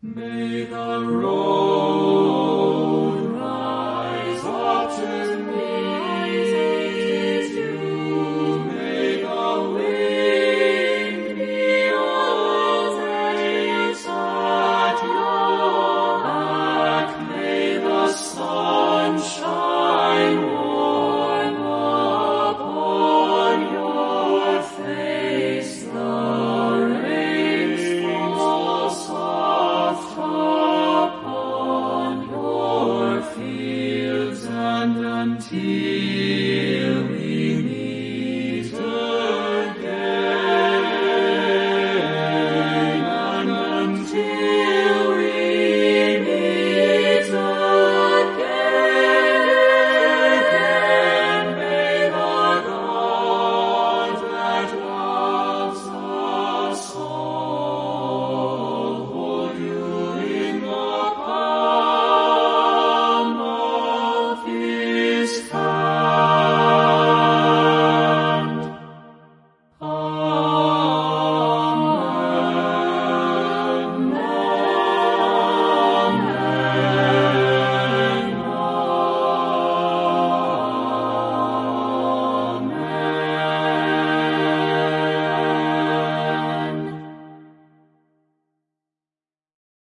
May the road rise up to meet you. May the wind be always at your back. May the sun shine warm upon your face. The rains fall soft upon your fields, and until we meet again, and until